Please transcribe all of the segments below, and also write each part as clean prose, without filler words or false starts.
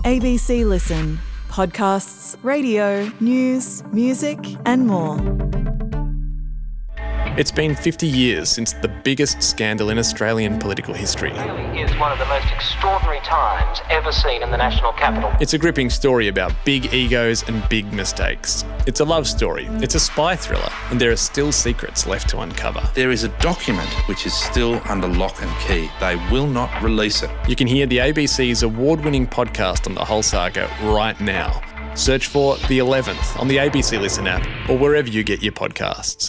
ABC Listen. Podcasts, radio, news, music and more. It's been 50 years since the biggest scandal in Australian political history. It really is one of the most extraordinary times ever seen in the national capital. It's a gripping story about big egos and big mistakes. It's a love story, it's a spy thriller, and there are still secrets left to uncover. There is a document which is still under lock and key. They will not release it. You can hear the ABC's award-winning podcast on the whole saga right now. Search for The 11th on the ABC Listen app or wherever you get your podcasts.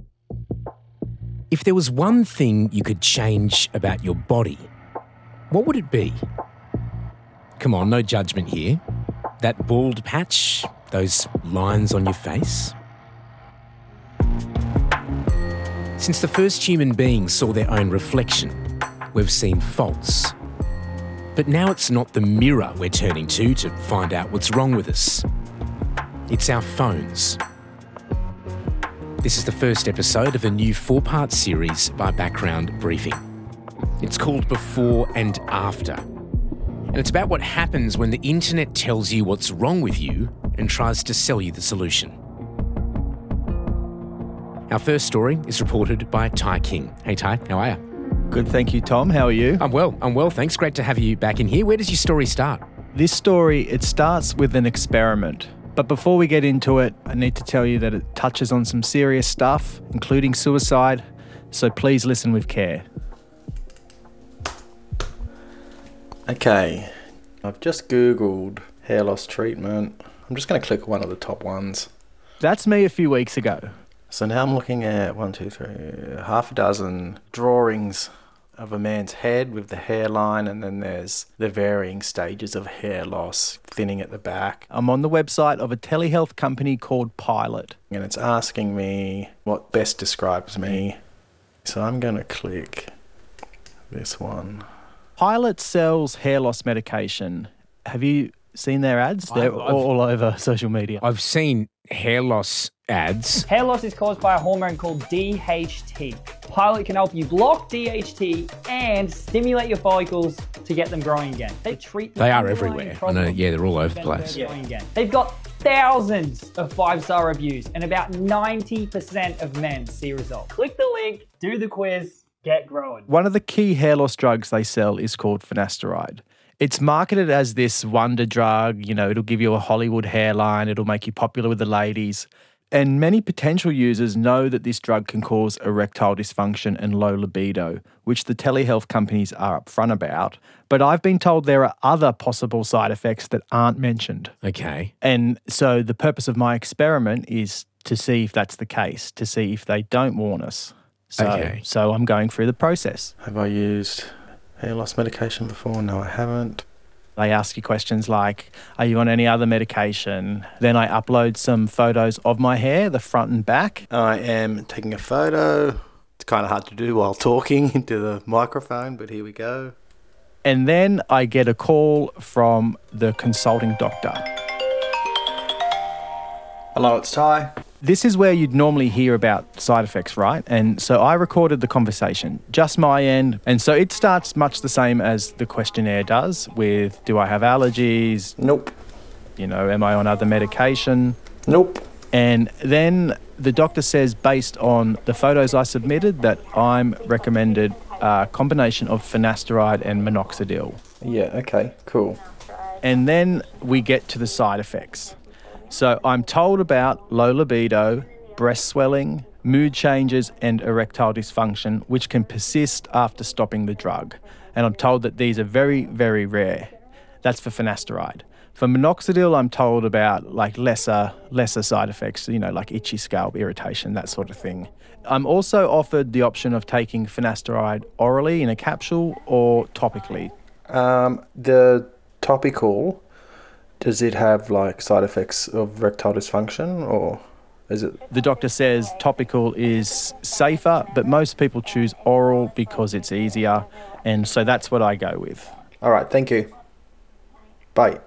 If there was one thing you could change about your body, what would it be? Come on, no judgment here. That bald patch, those lines on your face. Since the first human beings saw their own reflection, we've seen faults. But now it's not the mirror we're turning to find out what's wrong with us. It's our phones. This is the first episode of a new 4-part series by Background Briefing. It's called Before and After. And it's about what happens when the internet tells you what's wrong with you and tries to sell you the solution. Our first story is reported by Ty King. Hey Ty, how are you? Good, thank you, Tom. How are you? I'm well, thanks. Great to have you back in here. Where does your story start? This story, it starts with an experiment. But before we get into it, I need to tell you that it touches on some serious stuff, including suicide, so please listen with care. Okay, I've just Googled hair loss treatment. I'm just going to click one of the top ones. That's me a few weeks ago. So now I'm looking at half a dozen drawings of a man's head with the hairline, and then there's the varying stages of hair loss, thinning at the back. I'm on the website of a telehealth company called Pilot, and it's asking me what best describes me. So I'm going to click this one. Pilot sells hair loss medication. Have you seen their ads? They're all over social media. I've seen hair loss ads. Hair loss is caused by a hormone called DHT. Pilot can help you block DHT and stimulate your follicles to get them growing again. They are everywhere. I know, yeah, they're all over the place. They've got thousands of 5-star reviews and about 90% of men see results. Click the link, do the quiz, get growing. One of the key hair loss drugs they sell is called finasteride. It's marketed as this wonder drug, it'll give you a Hollywood hairline, it'll make you popular with the ladies. And many potential users know that this drug can cause erectile dysfunction and low libido, which the telehealth companies are upfront about. But I've been told there are other possible side effects that aren't mentioned. Okay. And so the purpose of my experiment is to see if that's the case, to see if they don't warn us. So I'm going through the process. Have I used hair loss medication before? No, I haven't. They ask you questions like, are you on any other medication? Then I upload some photos of my hair, the front and back. I am taking a photo. It's kind of hard to do while talking into the microphone, but here we go. And then I get a call from the consulting doctor. Hello, it's Ty. This is where you'd normally hear about side effects, right? And so I recorded the conversation, just my end. And so it starts much the same as the questionnaire does with, do I have allergies? Nope. Am I on other medication? Nope. And then the doctor says, based on the photos I submitted, that I'm recommended a combination of finasteride and minoxidil. Yeah, okay, cool. And then we get to the side effects. So I'm told about low libido, breast swelling, mood changes and erectile dysfunction, which can persist after stopping the drug. And I'm told that these are very, very rare. That's for finasteride. For minoxidil, I'm told about lesser side effects, like itchy scalp, irritation, that sort of thing. I'm also offered the option of taking finasteride orally in a capsule or topically. The topical... Does it have side effects of erectile dysfunction, or is it? The doctor says topical is safer, but most people choose oral because it's easier, and so that's what I go with. All right, thank you. Bye.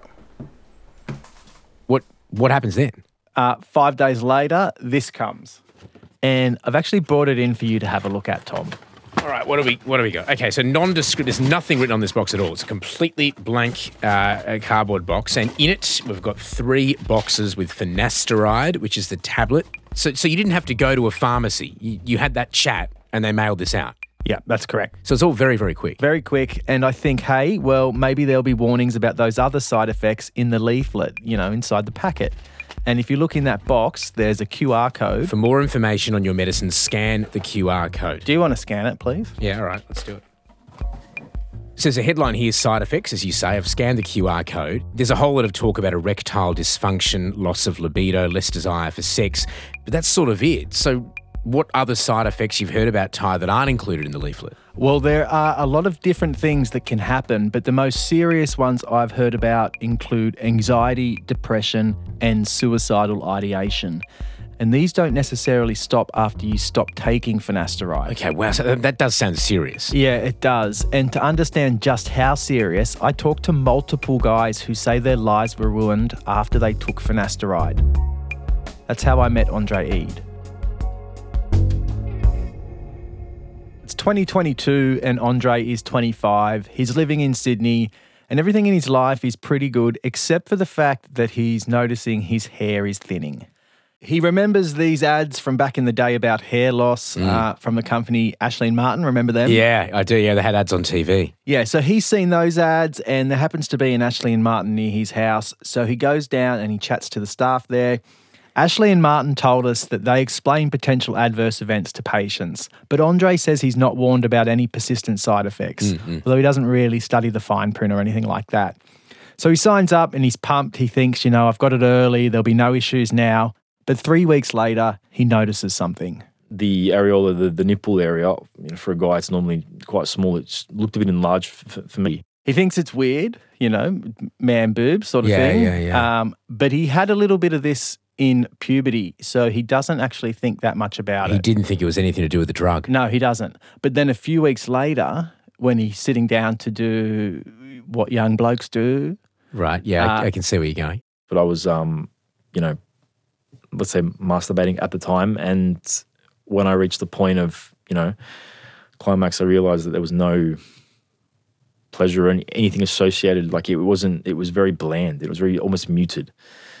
What happens then? 5 days later, this comes. And I've actually brought it in for you to have a look at, Tom. All right, what do we got? Okay, so nondescript. There's nothing written on this box at all. It's a completely blank cardboard box, and in it we've got 3 boxes with finasteride, which is the tablet. So you didn't have to go to a pharmacy. You had that chat, and they mailed this out. Yeah, that's correct. So it's all very, very quick. Very quick. And I think, hey, well, maybe there'll be warnings about those other side effects in the leaflet, inside the packet. And if you look in that box, there's a QR code. For more information on your medicine, scan the QR code. Do you want to scan it, please? Yeah, all right, let's do it. So there's a headline here, side effects, as you say. I've scanned the QR code. There's a whole lot of talk about erectile dysfunction, loss of libido, less desire for sex, but that's sort of it. So what other side effects you've heard about, Ty, that aren't included in the leaflet? Well, there are a lot of different things that can happen, but the most serious ones I've heard about include anxiety, depression, and suicidal ideation. And these don't necessarily stop after you stop taking finasteride. Okay, wow, so that does sound serious. Yeah, it does. And to understand just how serious, I talked to multiple guys who say their lives were ruined after they took finasteride. That's how I met Andre Eid. It's 2022 and Andre is 25. He's living in Sydney and everything in his life is pretty good except for the fact that he's noticing his hair is thinning. He remembers these ads from back in the day about hair loss from the company Ashley and Martin. Remember them? Yeah, I do. Yeah, they had ads on TV. Yeah, so he's seen those ads and there happens to be an Ashley and Martin near his house. So he goes down and he chats to the staff there. Ashley and Martin told us that they explain potential adverse events to patients, but Andre says he's not warned about any persistent side effects, although he doesn't really study the fine print or anything like that. So he signs up and he's pumped. He thinks, I've got it early. There'll be no issues now. But 3 weeks later, he notices something. The areola, the nipple area, for a guy, it's normally quite small. It's looked a bit enlarged for me. He thinks it's weird, man boob sort of thing. Yeah. But he had a little bit of this in puberty, so he doesn't actually think that much about it. He didn't think it was anything to do with the drug. No, he doesn't. But then a few weeks later, when he's sitting down to do what young blokes do. Right, yeah, I can see where you're going. But I was, let's say masturbating at the time, and when I reached the point of, climax, I realised that there was no pleasure or anything associated. Like it was very bland. It was very almost muted.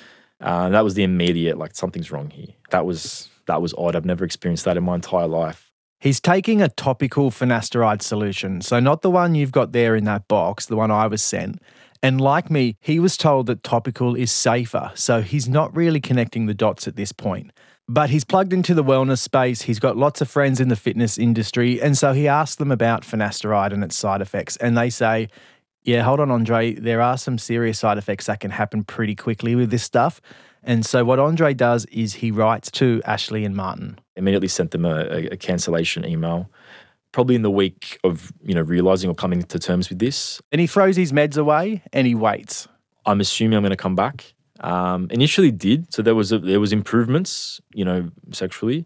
That was the immediate, something's wrong here. That was odd. I've never experienced that in my entire life. He's taking a topical finasteride solution, so not the one you've got there in that box, the one I was sent. And like me, he was told that topical is safer, so he's not really connecting the dots at this point. But he's plugged into the wellness space, he's got lots of friends in the fitness industry, and so he asked them about finasteride and its side effects, and they say, yeah, hold on, Andre, there are some serious side effects that can happen pretty quickly with this stuff. And so what Andre does is he writes to Ashley and Martin. Immediately sent them a cancellation email, probably in the week of, realising or coming to terms with this. And he throws his meds away and he waits. I'm assuming I'm going to come back. Initially did. So there was improvements, sexually.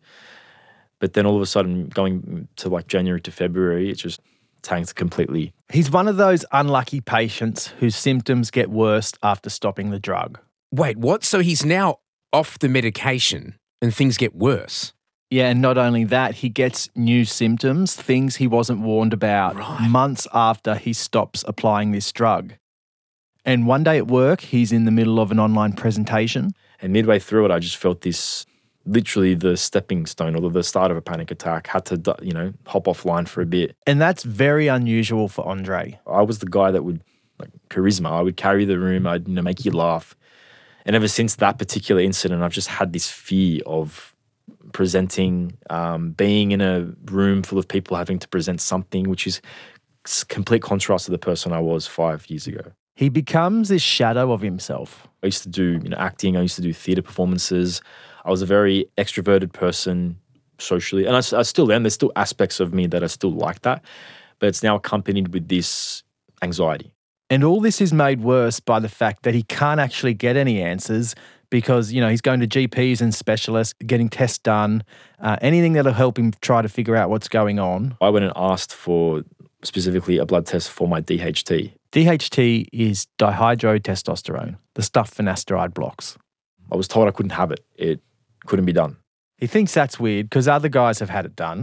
But then all of a sudden going to January to February, it just tanked completely. He's one of those unlucky patients whose symptoms get worse after stopping the drug. Wait, what? So he's now off the medication and things get worse? Yeah, and not only that, he gets new symptoms, things he wasn't warned about months after he stops applying this drug. And one day at work, he's in the middle of an online presentation. And midway through it, I just felt this, literally the stepping stone or the start of a panic attack. Had to, hop offline for a bit. And that's very unusual for Andre. I was the guy that would, charisma. I would carry the room. I'd, make you laugh. And ever since that particular incident, I've just had this fear of presenting, being in a room full of people having to present something, which is complete contrast to the person I was 5 years ago. He becomes this shadow of himself. I used to do acting. I used to do theatre performances. I was a very extroverted person socially. And I still am. There's still aspects of me that are still like that. But it's now accompanied with this anxiety. And all this is made worse by the fact that he can't actually get any answers because, he's going to GPs and specialists, getting tests done, anything that'll help him try to figure out what's going on. I went and asked for specifically a blood test for my DHT. DHT is dihydrotestosterone, the stuff finasteride blocks. I was told I couldn't have it. It couldn't be done. He thinks that's weird because other guys have had it done.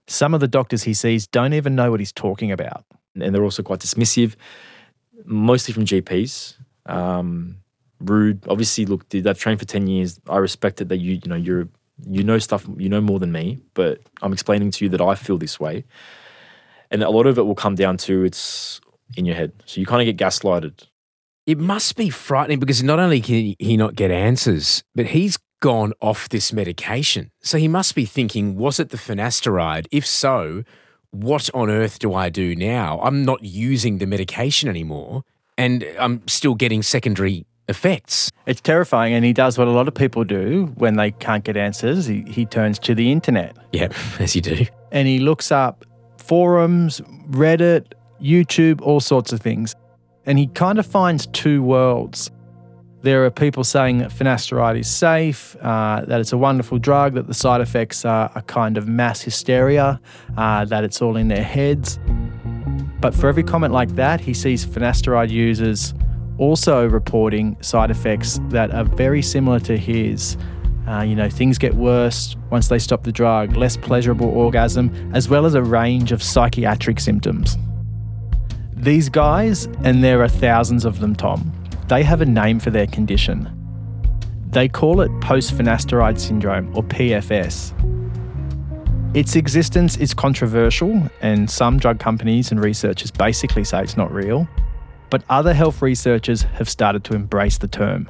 Some of the doctors he sees don't even know what he's talking about. And they're also quite dismissive, mostly from GPs. Rude. Obviously, look, they've trained for 10 years. I respect it that you know stuff, you know more than me, but I'm explaining to you that I feel this way. And a lot of it will come down to it's in your head. So you kind of get gaslighted. It must be frightening because not only can he not get answers, but he's gone off this medication. So he must be thinking, was it the finasteride? If so, what on earth do I do now? I'm not using the medication anymore and I'm still getting secondary effects. It's terrifying, and he does what a lot of people do when they can't get answers. He turns to the internet. Yeah, as you do. And he looks up forums, Reddit, YouTube, all sorts of things. And he kind of finds two worlds. There are people saying that finasteride is safe, that it's a wonderful drug, that the side effects are a kind of mass hysteria, that it's all in their heads. But for every comment like that, he sees finasteride users also reporting side effects that are very similar to his. Things get worse once they stop the drug, less pleasurable orgasm, as well as a range of psychiatric symptoms. These guys, and there are thousands of them, Tom, they have a name for their condition. They call it post-finasteride syndrome, or PFS. Its existence is controversial, and some drug companies and researchers basically say it's not real. But other health researchers have started to embrace the term.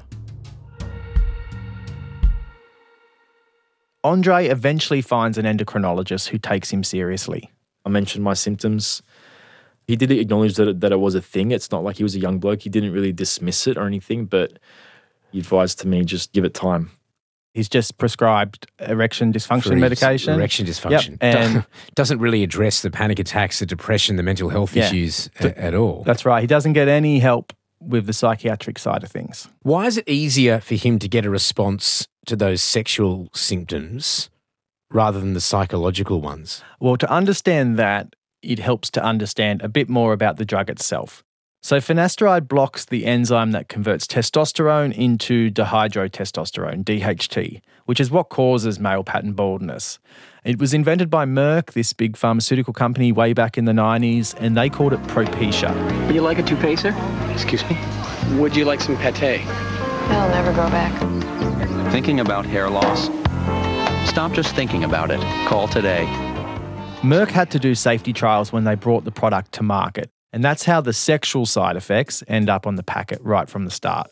Andre eventually finds an endocrinologist who takes him seriously. I mentioned my symptoms. He did acknowledge that it was a thing. It's not like he was a young bloke. He didn't really dismiss it or anything, but he advised to me just give it time. He's just prescribed erection dysfunction medication. Erection dysfunction. Yep. And doesn't really address the panic attacks, the depression, the mental health issues at all. That's right. He doesn't get any help with the psychiatric side of things. Why is it easier for him to get a response to those sexual symptoms rather than the psychological ones? Well, to understand that, it helps to understand a bit more about the drug itself. So finasteride blocks the enzyme that converts testosterone into dihydrotestosterone, DHT, which is what causes male pattern baldness. It was invented by Merck, this big pharmaceutical company, way back in the 90s, and they called it Propecia. You like a toupee, sir? Excuse me? Would you like some pate? I'll never go back. Thinking about hair loss? Stop just thinking about it. Call today. Merck had to do safety trials when they brought the product to market. And that's how the sexual side effects end up on the packet right from the start.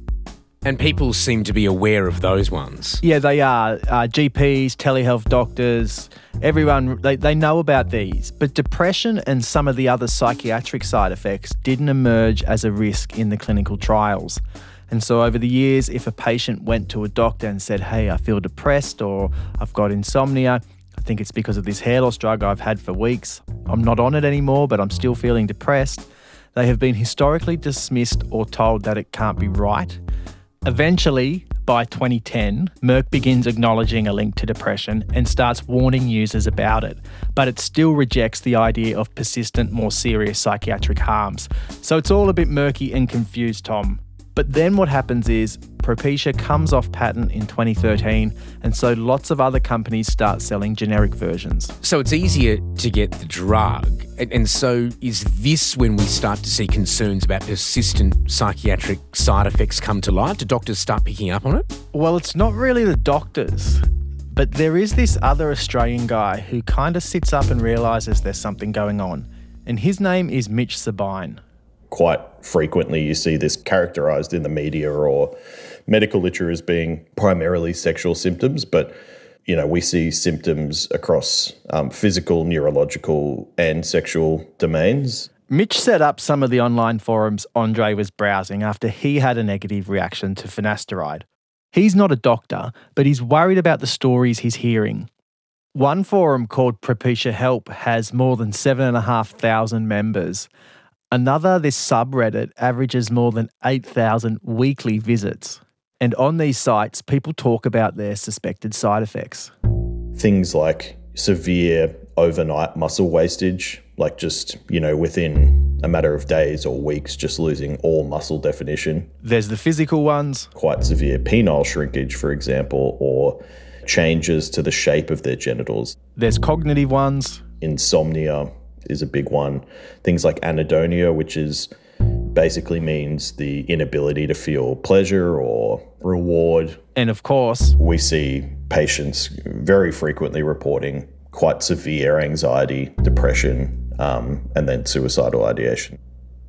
And people seem to be aware of those ones. Yeah, they are. GPs, telehealth doctors, everyone, they know about these. But depression and some of the other psychiatric side effects didn't emerge as a risk in the clinical trials. And so over the years, if a patient went to a doctor and said, hey, I feel depressed or I've got insomnia, I think it's because of this hair loss drug I've had for weeks. I'm not on it anymore, but I'm still feeling depressed. They have been historically dismissed or told that it can't be right. Eventually, by 2010, Merck begins acknowledging a link to depression and starts warning users about it, but it still rejects the idea of persistent, more serious psychiatric harms. So it's all a bit murky and confused, Tom. But then what happens is Propecia comes off patent in 2013, and so lots of other companies start selling generic versions. So it's easier to get the drug. And so is this when we start to see concerns about persistent psychiatric side effects come to light? Do doctors start picking up on it? Well, it's not really the doctors, but there is this other Australian guy who kind of sits up and realises there's something going on, and his name is Mitch Sabine. Quite frequently you see this characterised in the media or medical literature as being primarily sexual symptoms, but we see symptoms across physical, neurological and sexual domains. Mitch set up some of the online forums Andre was browsing after he had a negative reaction to finasteride. He's not a doctor, but he's worried about the stories he's hearing. One forum called Propecia Help has more than 7,500 members. Another, this subreddit, averages more than 8,000 weekly visits. And on these sites, people talk about their suspected side effects. Things like severe overnight muscle wastage, like just, within a matter of days or weeks, just losing all muscle definition. There's the physical ones. Quite severe penile shrinkage, for example, or changes to the shape of their genitals. There's cognitive ones. Insomnia is a big one. Things like anhedonia, which is basically means the inability to feel pleasure or reward. And of course, we see patients very frequently reporting quite severe anxiety, depression, and then suicidal ideation.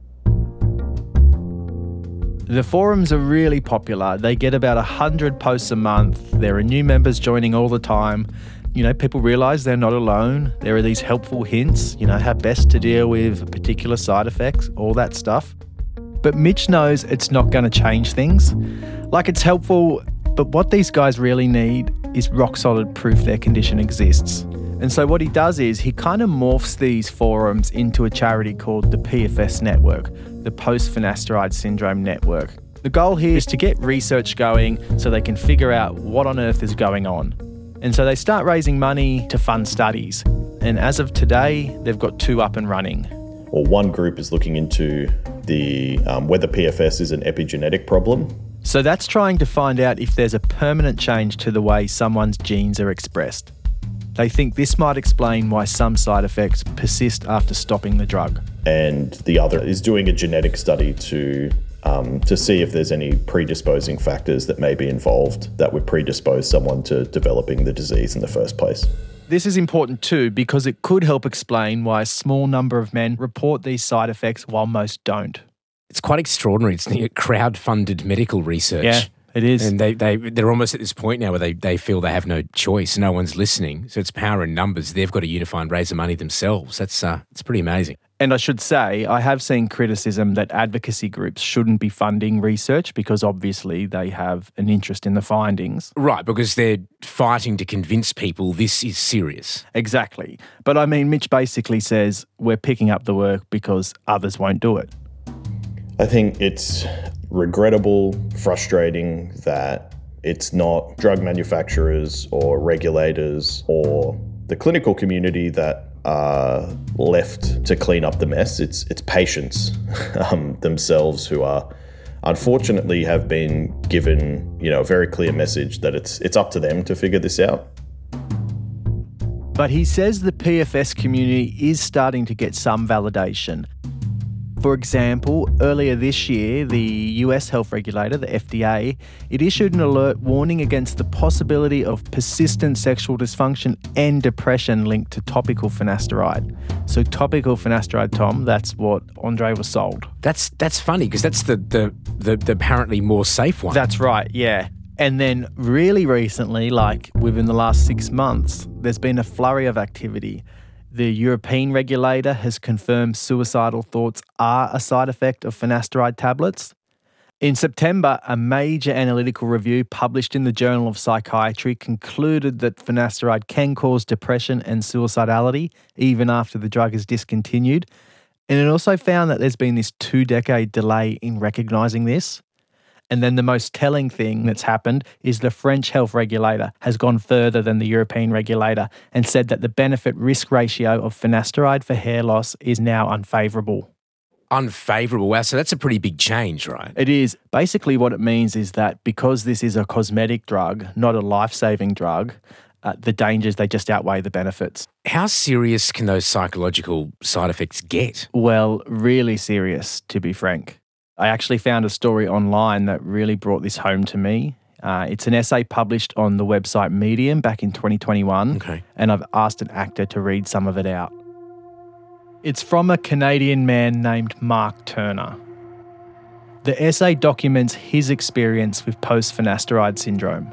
The forums are really popular. They get about 100 posts a month. There are new members joining all the time. You know, people realise they're not alone. There are these helpful hints, you know, how best to deal with particular side effects, all that stuff. But Mitch knows it's not going to change things. Like, it's helpful, but what these guys really need is rock-solid proof their condition exists. And so what he does is he kind of morphs these forums into a charity called the PFS Network, the Post-Finasteride Syndrome Network. The goal here is to get research going so they can figure out what on earth is going on. And so they start raising money to fund studies. And as of today, they've got 2 up and running. Or one group is looking into the whether PFS is an epigenetic problem. So that's trying to find out if there's a permanent change to the way someone's genes are expressed. They think this might explain why some side effects persist after stopping the drug. And the other is doing a genetic study to see if there's any predisposing factors that may be involved that would predispose someone to developing the disease in the first place. This is important too because it could help explain why a small number of men report these side effects while most don't. It's quite extraordinary. It's crowd-funded medical research. Yeah, it is. And they're almost at this point now where they feel they have no choice. No one's listening. So it's power in numbers. They've got to unify and raise the money themselves. It's pretty amazing. And I should say, I have seen criticism that advocacy groups shouldn't be funding research because obviously they have an interest in the findings. Right, because they're fighting to convince people this is serious. Exactly. But I mean, Mitch basically says we're picking up the work because others won't do it. I think it's regrettable, frustrating that it's not drug manufacturers or regulators or the clinical community that are left to clean up the mess. It's patients themselves who are unfortunately have been given, you know, a very clear message that it's up to them to figure this out. But he says the PFS community is starting to get some validation. For example, earlier this year, the US health regulator, the FDA, it issued an alert warning against the possibility of persistent sexual dysfunction and depression linked to topical finasteride. So topical finasteride, Tom, that's what Andre was sold. That's funny because that's the apparently more safe one. That's right, yeah. And then really recently, like within the last 6 months, there's been a flurry of activity. The European regulator has confirmed suicidal thoughts are a side effect of finasteride tablets. In September, a major analytical review published in the Journal of Psychiatry concluded that finasteride can cause depression and suicidality even after the drug is discontinued. And it also found that there's been this 2-decade delay in recognising this. And then the most telling thing that's happened is the French health regulator has gone further than the European regulator and said that the benefit-risk ratio of finasteride for hair loss is now unfavourable. Unfavourable? Wow, so that's a pretty big change, right? It is. Basically what it means is that because this is a cosmetic drug, not a life-saving drug, the dangers, they just outweigh the benefits. How serious can those psychological side effects get? Well, really serious, to be frank. I actually found a story online that really brought this home to me. It's an essay published on the website Medium back in 2021, okay. And I've asked an actor to read some of it out. It's from a Canadian man named Mark Turner. The essay documents his experience with post-finasteride syndrome.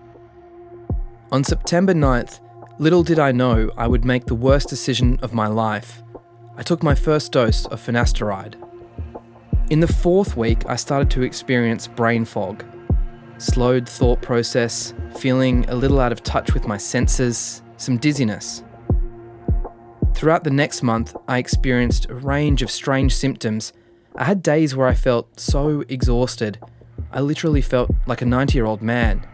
On September 9th, little did I know I would make the worst decision of my life. I took my first dose of finasteride. In the 4th week, I started to experience brain fog, slowed thought process, feeling a little out of touch with my senses, some dizziness. Throughout the next month, I experienced a range of strange symptoms. I had days where I felt so exhausted, I literally felt like a 90-year-old man.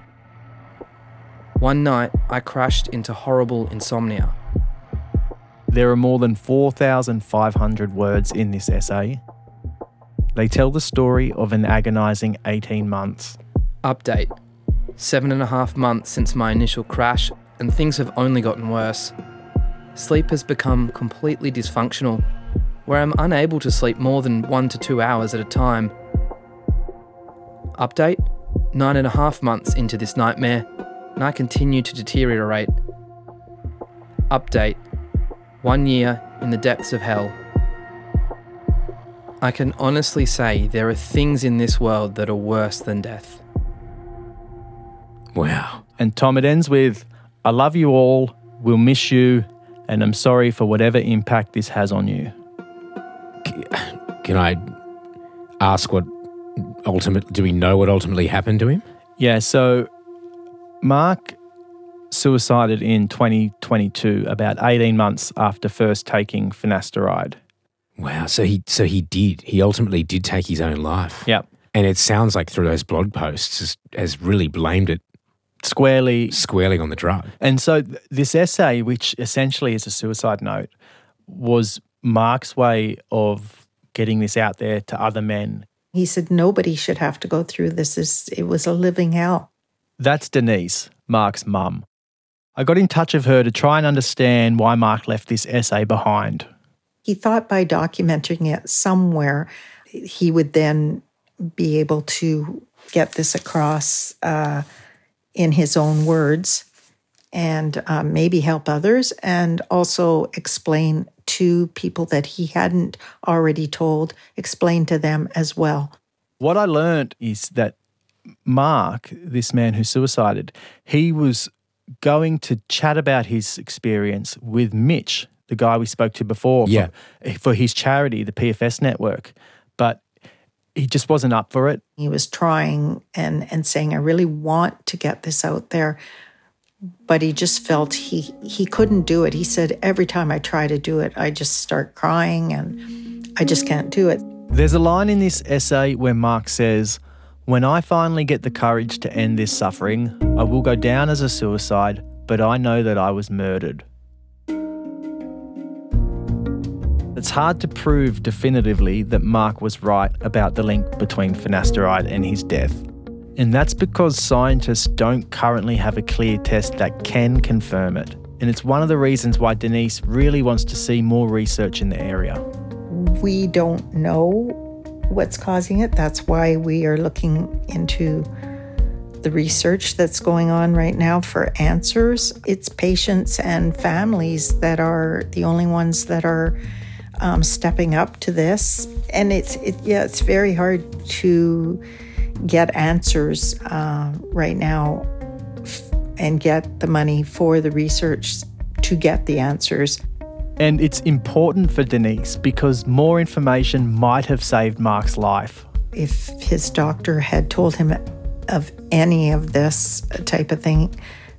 One night, I crashed into horrible insomnia. There are more than 4,500 words in this essay. They tell the story of an agonising 18 months. Update. 7.5 months since my initial crash, and things have only gotten worse. Sleep has become completely dysfunctional, where I'm unable to sleep more than 1 to 2 hours at a time. Update: 9.5 months into this nightmare, and I continue to deteriorate. Update: 1 year in the depths of hell. I can honestly say there are things in this world that are worse than death. Wow. And Tom, it ends with, I love you all, we'll miss you, and I'm sorry for whatever impact this has on you. Can I ask do we know what ultimately happened to him? Yeah, so Mark suicided in 2022, about 18 months after first taking finasteride. Wow, so he did. He ultimately did take his own life. Yep. And it sounds like through those blog posts has really blamed it squarely on the drug. And so this essay, which essentially is a suicide note, was Mark's way of getting this out there to other men. He said nobody should have to go through this. It was a living hell. That's Denise, Mark's mum. I got in touch with her to try and understand why Mark left this essay behind. He thought by documenting it somewhere, he would then be able to get this across in his own words and maybe help others, and also explain to people that he hadn't already told, explain to them as well. What I learned is that Mark, this man who suicided, he was going to chat about his experience with Mitch, the guy we spoke to before, for his charity, the PFS Network. But he just wasn't up for it. He was trying and saying, I really want to get this out there, but he just felt he couldn't do it. He said, every time I try to do it, I just start crying and I just can't do it. There's a line in this essay where Mark says, when I finally get the courage to end this suffering, I will go down as a suicide, but I know that I was murdered. It's hard to prove definitively that Mark was right about the link between finasteride and his death. And that's because scientists don't currently have a clear test that can confirm it. And it's one of the reasons why Denise really wants to see more research in the area. We don't know what's causing it. That's why we are looking into the research that's going on right now for answers. It's patients and families that are the only ones that are stepping up to this. And it's very hard to get answers right now and get the money for the research to get the answers. And it's important for Denise because more information might have saved Mark's life. If his doctor had told him of any of this type of thing,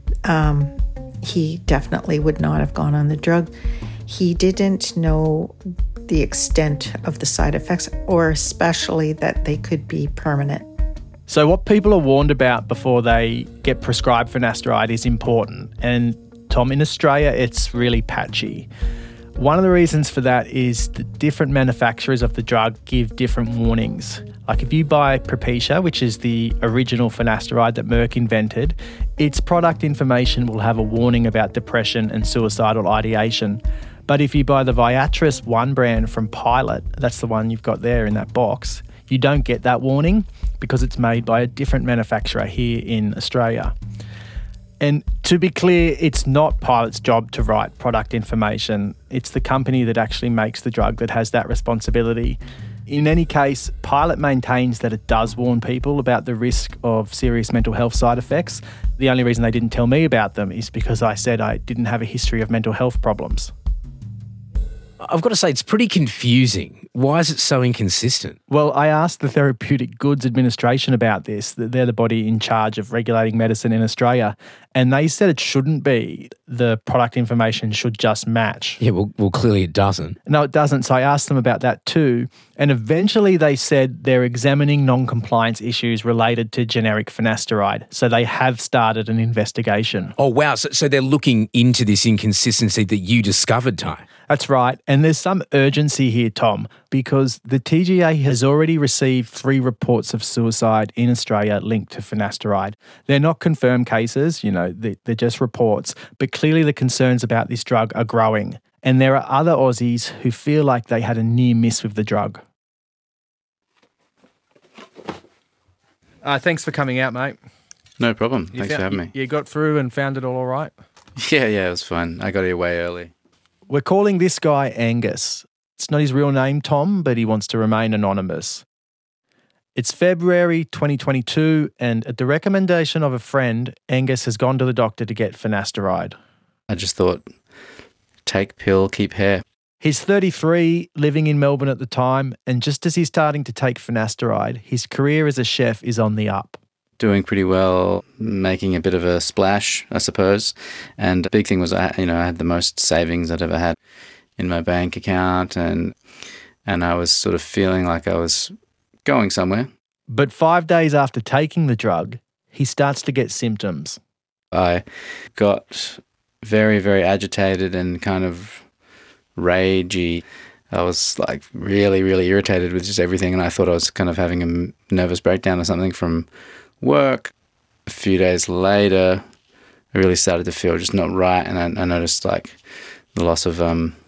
he definitely would not have gone on the drug. He didn't know the extent of the side effects, or especially that they could be permanent. So what people are warned about before they get prescribed finasteride is important. And Tom, in Australia, it's really patchy. One of the reasons for that is that different manufacturers of the drug give different warnings. Like if you buy Propecia, which is the original finasteride that Merck invented, its product information will have a warning about depression and suicidal ideation. But if you buy the Viatris 1 brand from Pilot, that's the one you've got there in that box, you don't get that warning because it's made by a different manufacturer here in Australia. And to be clear, it's not Pilot's job to write product information. It's the company that actually makes the drug that has that responsibility. In any case, Pilot maintains that it does warn people about the risk of serious mental health side effects. The only reason they didn't tell me about them is because I said I didn't have a history of mental health problems. I've got to say, it's pretty confusing. Why is it so inconsistent? Well, I asked the Therapeutic Goods Administration about this. They're the body in charge of regulating medicine in Australia. And they said it shouldn't be. The product information should just match. Yeah, well, clearly it doesn't. No, it doesn't. So I asked them about that too. And eventually they said they're examining non-compliance issues related to generic finasteride. So they have started an investigation. Oh, wow. So they're looking into this inconsistency that you discovered, Ty. That's right. And there's some urgency here, Tom, because the TGA has already received 3 reports of suicide in Australia linked to finasteride. They're not confirmed cases, they're just reports, but clearly the concerns about this drug are growing. And there are other Aussies who feel like they had a near miss with the drug. Thanks for coming out, mate. No problem. Thanks for having me. You got through and found it all right? Yeah, it was fine. I got here way early. We're calling this guy Angus. It's not his real name, Tom, but he wants to remain anonymous. It's February 2022, and at the recommendation of a friend, Angus has gone to the doctor to get finasteride. I just thought, take pill, keep hair. He's 33, living in Melbourne at the time, and just as he's starting to take finasteride, his career as a chef is on the up. Doing pretty well, making a bit of a splash, I suppose. And the big thing was, I had the most savings I'd ever had in my bank account, and I was sort of feeling like I was going somewhere. But 5 days after taking the drug, he starts to get symptoms. I got very, very agitated and kind of ragey. I was like really, really irritated with just everything, and I thought I was kind of having a nervous breakdown or something from work. A few days later, I really started to feel just not right, and I noticed like the loss of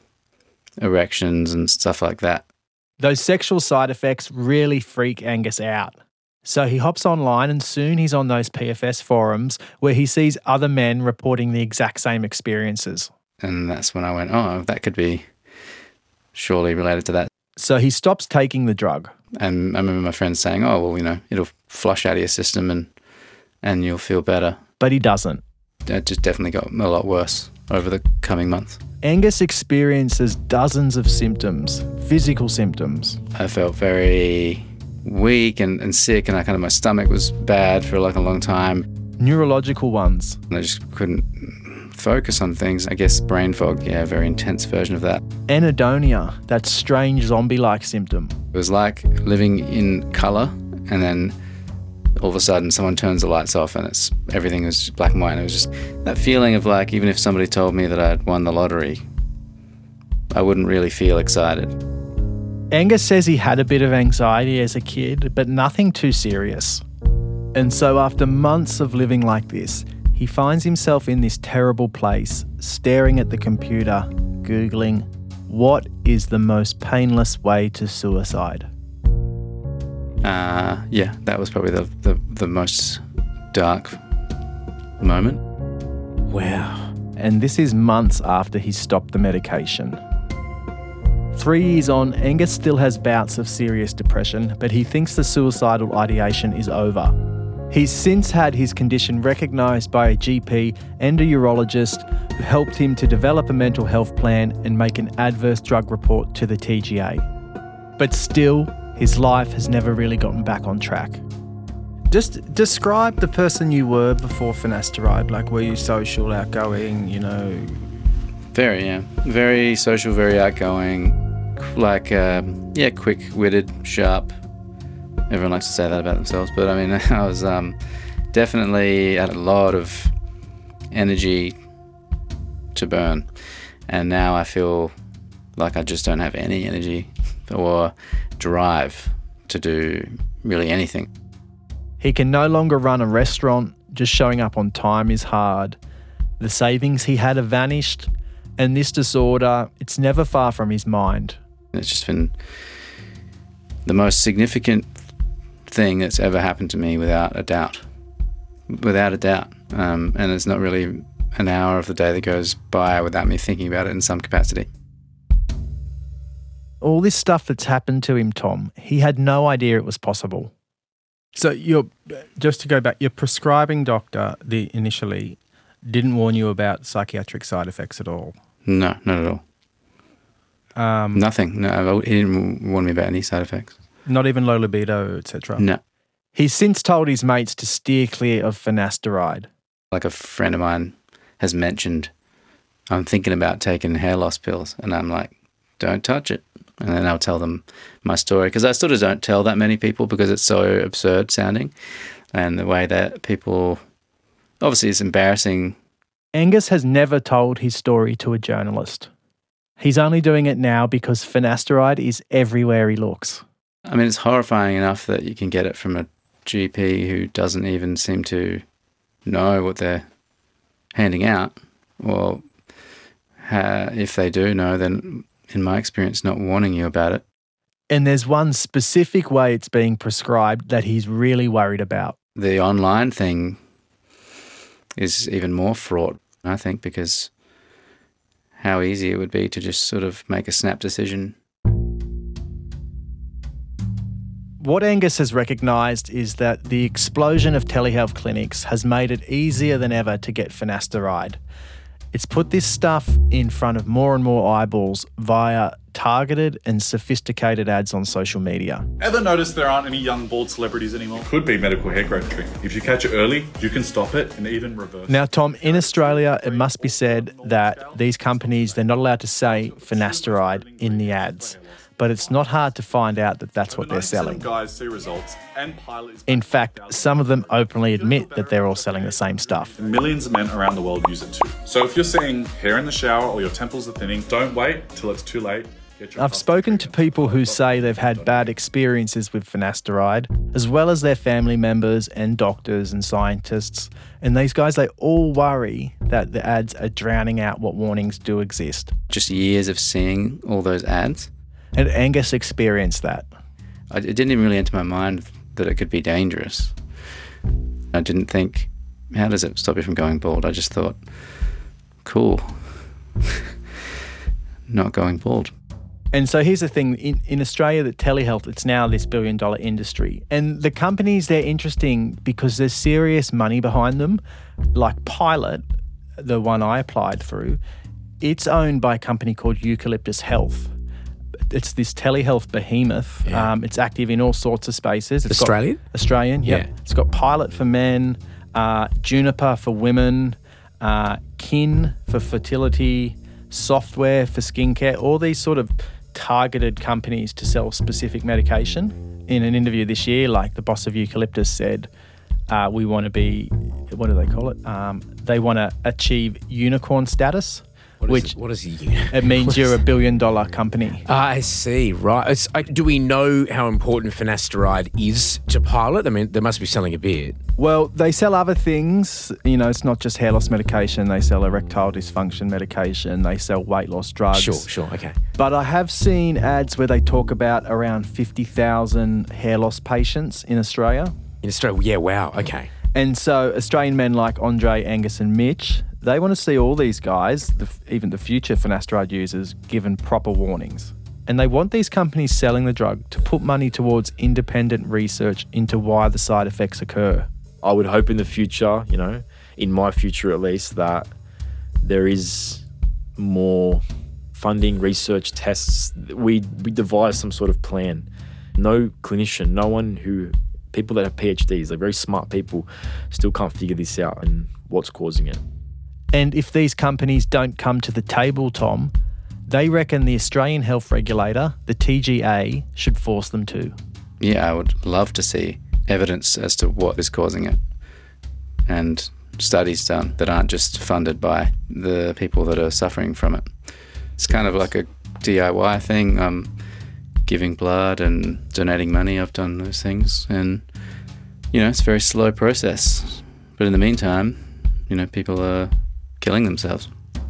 erections and stuff like that. Those sexual side effects really freak Angus out. So he hops online, and soon he's on those PFS forums where he sees other men reporting the exact same experiences. And that's when I went, oh, that could be surely related to that. So he stops taking the drug. And I remember my friends saying, oh, well, it'll flush out of your system and you'll feel better. But he doesn't. It just definitely got a lot worse over the coming months. Angus experiences dozens of symptoms, physical symptoms. I felt very weak and sick, and my stomach was bad for like a long time. Neurological ones. And I just couldn't focus on things. I guess brain fog, a very intense version of that. Anhedonia, that strange zombie-like symptom. It was like living in colour, and then all of a sudden someone turns the lights off and everything was black and white. And it was just that feeling of like, even if somebody told me that I'd won the lottery, I wouldn't really feel excited. Angus says he had a bit of anxiety as a kid, but nothing too serious. And so after months of living like this, he finds himself in this terrible place, staring at the computer, Googling, what is the most painless way to suicide? That was probably the most dark moment. Wow. And this is months after he stopped the medication. 3 years on, Angus still has bouts of serious depression, but he thinks the suicidal ideation is over. He's since had his condition recognised by a GP and a urologist who helped him to develop a mental health plan and make an adverse drug report to the TGA. But still, his life has never really gotten back on track. Just describe the person you were before finasteride. Like, were you social, outgoing, Very, yeah. Very social, very outgoing. Like, quick-witted, sharp. Everyone likes to say that about themselves, but I mean, I was definitely had a lot of energy to burn, and now I feel like I just don't have any energy or drive to do really anything. He can no longer run a restaurant. Just showing up on time is hard. The savings he had have vanished, and this disorder, it's never far from his mind. It's just been the most significant thing that's ever happened to me, without a doubt. And there's not really an hour of the day that goes by without me thinking about it in some capacity. All this stuff that's happened to him, Tom, he had no idea it was possible. So just to go back, your prescribing doctor initially didn't warn you about psychiatric side effects at all? No, not at all. Nothing. No, he didn't warn me about any side effects. Not even low libido, etc.? No. He's since told his mates to steer clear of finasteride. Like a friend of mine has mentioned, I'm thinking about taking hair loss pills, and I'm like, don't touch it. And then I'll tell them my story, because I sort of don't tell that many people because it's so absurd sounding, and the way that people, obviously it's embarrassing. Angus has never told his story to a journalist. He's only doing it now because finasteride is everywhere he looks. I mean, it's horrifying enough that you can get it from a GP who doesn't even seem to know what they're handing out, or if they do know, then in my experience, not warning you about it. And there's one specific way it's being prescribed that he's really worried about. The online thing is even more fraught, I think, because how easy it would be to just sort of make a snap decision. What Angus has recognised is that the explosion of telehealth clinics has made it easier than ever to get finasteride. It's put this stuff in front of more and more eyeballs via targeted and sophisticated ads on social media. Ever notice there aren't any young bald celebrities anymore? Could be medical hair growth treatment. If you catch it early, you can stop it and even reverse. Now, Tom, in Australia, it must be said that these companies, they're not allowed to say finasteride in the ads. But it's not hard to find out that that's what they're selling. Guys see results and pilots. In fact, some of them openly admit that they're all selling the same stuff. Millions of men around the world use it too. So if you're seeing hair in the shower or your temples are thinning, don't wait till it's too late. I've spoken to people who say they've had bad experiences with finasteride, as well as their family members and doctors and scientists. And these guys, they all worry that the ads are drowning out what warnings do exist. Just years of seeing all those ads. And Angus experienced that. It didn't even really enter my mind that it could be dangerous. I didn't think, how does it stop you from going bald? I just thought, cool, not going bald. And so here's the thing, in Australia, the telehealth, it's now this billion-dollar industry. And the companies, they're interesting because there's serious money behind them. Like Pilot, the one I applied through, it's owned by a company called Eucalyptus Health. It's this telehealth behemoth. Yeah. It's active in all sorts of spaces. It's Australian? Australian, yeah. It's got Pilot for men, Juniper for women, Kin for fertility, Software for skincare, all these sort of targeted companies to sell specific medication. In an interview this year, like the boss of Eucalyptus said, we want to be, what do they call it? They want to achieve unicorn status. What is it means you're a $1 billion company. I see, right. Do we know how important finasteride is to Pilot? I mean, they must be selling a bit. Well, they sell other things. You know, it's not just hair loss medication. They sell erectile dysfunction medication. They sell weight loss drugs. Sure, okay. But I have seen ads where they talk about around 50,000 hair loss patients in Australia. In Australia, yeah, wow, okay. And so Australian men like Andre, Angus and Mitch, they want to see all these guys, even the future finasteride users, given proper warnings. And they want these companies selling the drug to put money towards independent research into why the side effects occur. I would hope in the future, you know, in my future at least, that there is more funding, research, tests. We devise some sort of plan. No clinician, no one who, people that have PhDs, they're very smart people, still can't figure this out and what's causing it. And if these companies don't come to the table, Tom, they reckon the Australian health regulator, the TGA, should force them to. Yeah, I would love to see evidence as to what is causing it and studies done that aren't just funded by the people that are suffering from it. It's kind of like a DIY thing. Giving blood and donating money, I've done those things. And, you know, it's a very slow process. But in the meantime, you know, people are killing themselves.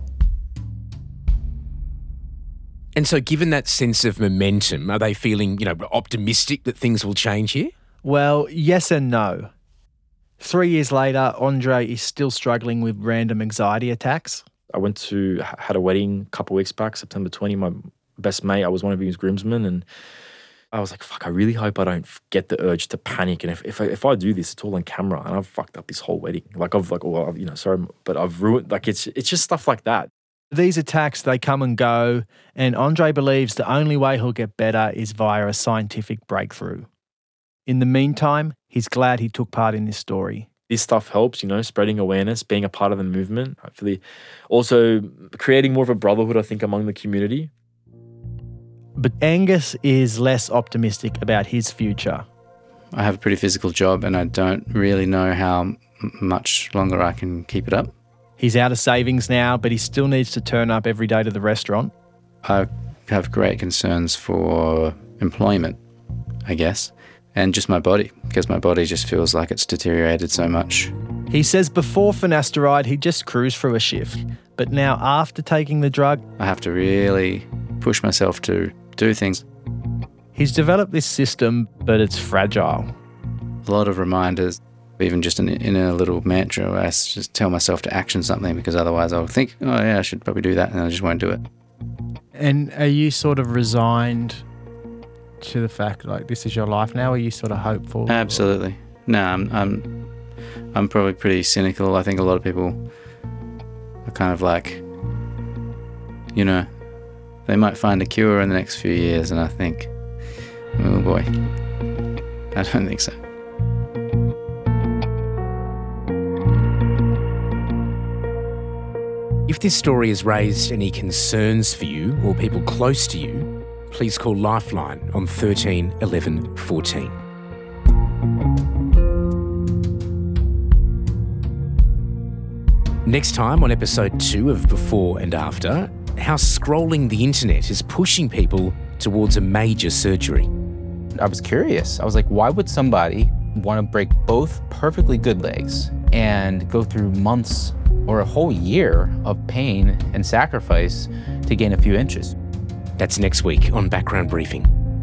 And so given that sense of momentum, are they feeling, you know, optimistic that things will change here? Well, yes and no. 3 years later, Andre is still struggling with random anxiety attacks. I had a wedding a couple of weeks back, September 20. My best mate, I was one of his groomsmen, and I was like, fuck, I really hope I don't get the urge to panic. And if I do this, it's all on camera, and I've fucked up this whole wedding. But I've ruined, it's just stuff like that. These attacks, they come and go, and Andre believes the only way he'll get better is via a scientific breakthrough. In the meantime, he's glad he took part in this story. This stuff helps, you know, spreading awareness, being a part of the movement, hopefully also creating more of a brotherhood, I think, among the community. But Angus is less optimistic about his future. I have a pretty physical job and I don't really know how much longer I can keep it up. He's out of savings now, but he still needs to turn up every day to the restaurant. I have great concerns for employment, I guess, and just my body, because my body just feels like it's deteriorated so much. He says before finasteride, he just cruised through a shift. But now after taking the drug, I have to really push myself to do things. He's developed this system, but it's fragile. A lot of reminders, even just in a little mantra where I just tell myself to action something, because otherwise I'll think, oh yeah, I should probably do that, and I just won't do it. And are you sort of resigned to the fact like this is your life now? Are you sort of hopeful? Absolutely. No, I'm probably pretty cynical. I think a lot of people are kind of like, you know, they might find a cure in the next few years, and I think, oh boy, I don't think so. If this story has raised any concerns for you or people close to you, please call Lifeline on 13 11 14. Next time on episode 2 of Before and After, how scrolling the internet is pushing people towards a major surgery. I was curious. I was like, why would somebody want to break both perfectly good legs and go through months or a whole year of pain and sacrifice to gain a few inches? That's next week on Background Briefing.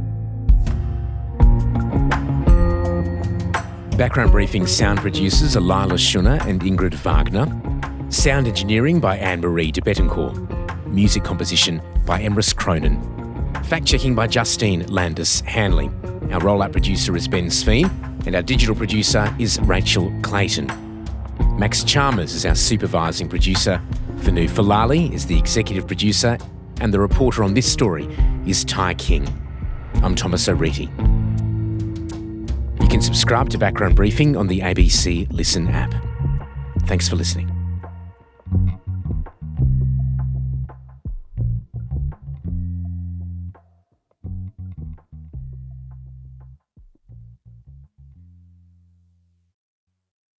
Background Briefing sound producers are Lila Schunner and Ingrid Wagner. Sound engineering by Anne-Marie de Bettencourt. Music composition by Emrys Cronin. Fact-checking by Justine Landis-Hanley. Our rollout producer is Ben Sveen, and our digital producer is Rachel Clayton. Max Chalmers is our supervising producer. Vanu Falali is the executive producer, and the reporter on this story is Tai King. I'm Thomas O'Reilly. You can subscribe to Background Briefing on the ABC Listen app. Thanks for listening.